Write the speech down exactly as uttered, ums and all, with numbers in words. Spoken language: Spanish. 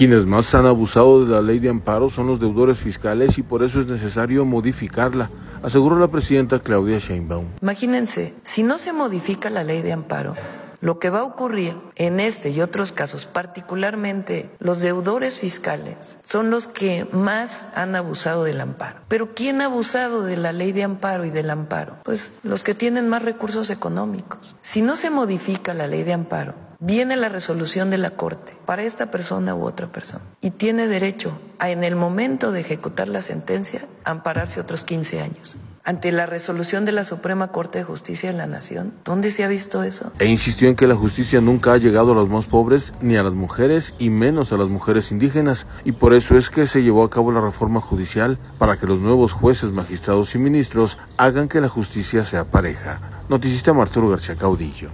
Quienes más han abusado de la ley de amparo son los deudores fiscales y por eso es necesario modificarla, aseguró la presidenta Claudia Sheinbaum. Imagínense, si no se modifica la ley de amparo, lo que va a ocurrir en este y otros casos, particularmente los deudores fiscales, son los que más han abusado del amparo. Pero ¿quién ha abusado de la ley de amparo y del amparo? Pues los que tienen más recursos económicos. Si no se modifica la ley de amparo, viene la resolución de la Corte para esta persona u otra persona y tiene derecho a, en el momento de ejecutar la sentencia, ampararse otros quince años. Ante la resolución de la Suprema Corte de Justicia de la Nación, ¿dónde se ha visto eso? E insistió en que la justicia nunca ha llegado a los más pobres, ni a las mujeres, y menos a las mujeres indígenas, y por eso es que se llevó a cabo la reforma judicial para que los nuevos jueces, magistrados y ministros hagan que la justicia sea pareja. Noticista Arturo García Caudillo.